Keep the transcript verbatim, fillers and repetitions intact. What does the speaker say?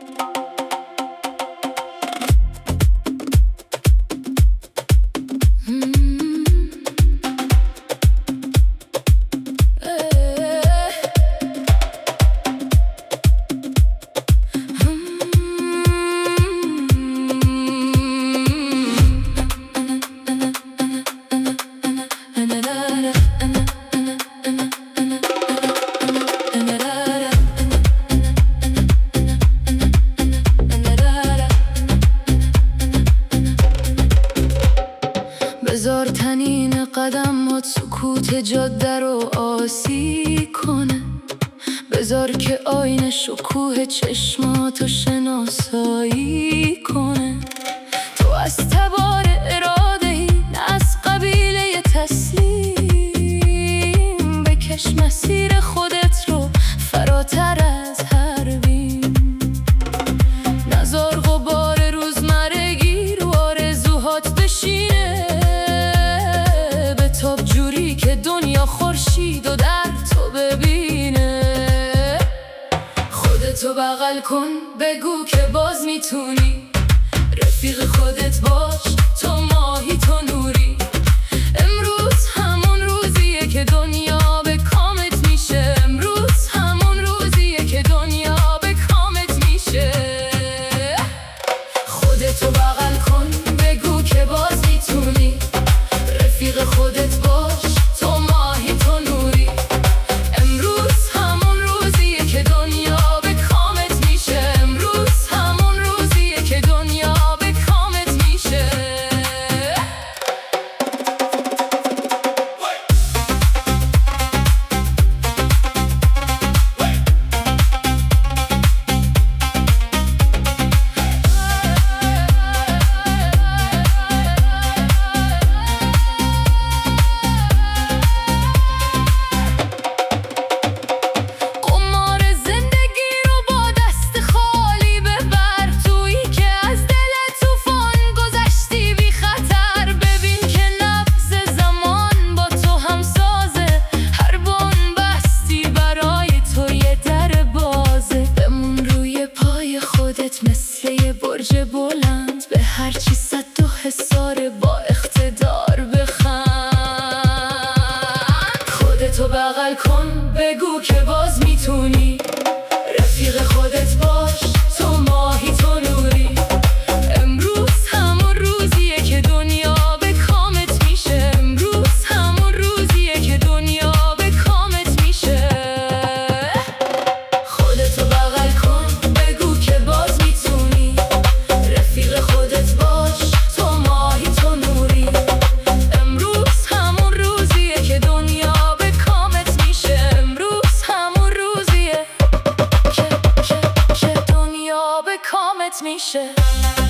بذار تنین قدمات سکوت جاده رو آسی کنه، بذار که آینه شکوه چشماتو شناسایی کنه. تو از تبار اراده ای، نه از قبیله تسلیم. بکش مسیر خودت رو فراتر از هر بیم. نذار غبار روزمرگی رو آرزوهات بشینه. بتاب جوری که دنیا خورشید و در تو ببینه. خودتو بغل کن، بگو که باز میتونی. رفیق خودت باش، تو ماهی تو نوری. امروز همون روزیه که دنیا به کامت میشه. امروز همون روزیه که دنیا به کامت میشه. خودتو بغل کن، بگو که باز میتونی. رفیق خودت باش، تو ماهی تو نوری. امروز همون روزیه که دنیا به کامت میشه. امروز همون روزیه که دنیا به کامت میشه. مثل یه برج بلند به هر چی صد و حصار با اقتدار بخند. خودتو بغل کن، بگو که باز میتونی. رفیق خودت باش، تو ماهی تو نوری. امروز همون روزیه که دنیا به کامت میشه. امروز همون روزیه که دنیا به کامت میشه. خودتو بغل کن، بگو که باز میتونی. رفیق خودت باش، تو ماهی تو نوری. امروز همون روزیه که دنیا به کامت میشه. امروز همون روزیه که, که, که دنیا به کامت میشه.